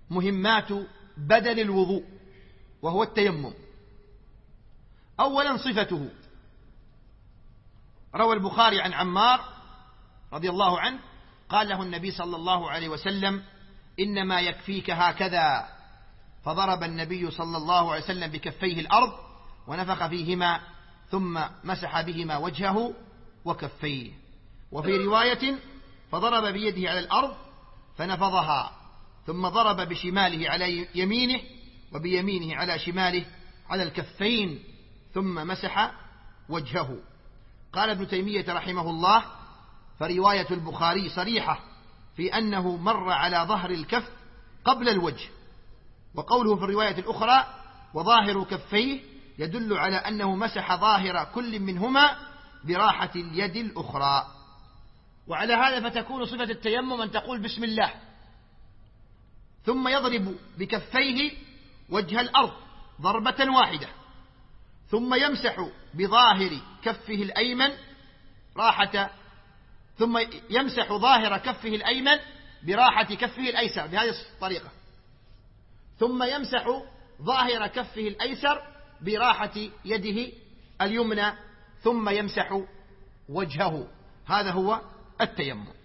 مهمات بدل الوضوء وهو التيمم. أولا صفته. روى البخاري عن عمار رضي الله عنه قال له النبي صلى الله عليه وسلم: إنما يكفيك هكذا. فضرب النبي صلى الله عليه وسلم بكفيه الأرض ونفخ فيهما ثم مسح بهما وجهه وكفيه. وفي رواية: فضرب بيده على الأرض فنفضها ثم ضرب بشماله على يمينه وبيمينه على شماله على الكفين ثم مسح وجهه. قال ابن تيمية رحمه الله: فرواية البخاري صريحة في أنه مر على ظهر الكف قبل الوجه، وقوله في الرواية الأخرى: وظاهر كفيه، يدل على أنه مسح ظاهر كل منهما براحة اليد الأخرى. وعلى هذا فتكون صفة التيمم أن تقول بسم الله ثم يضرب بكفيه وجه الأرض ضربة واحدة، ثم يمسح بظاهر كفه الأيمن ثم يمسح ظاهر كفه الأيمن براحة كفه الأيسر بهذه الطريقة، ثم يمسح ظاهر كفه الأيسر براحة يده اليمنى، ثم يمسح وجهه. هذا هو التيمم.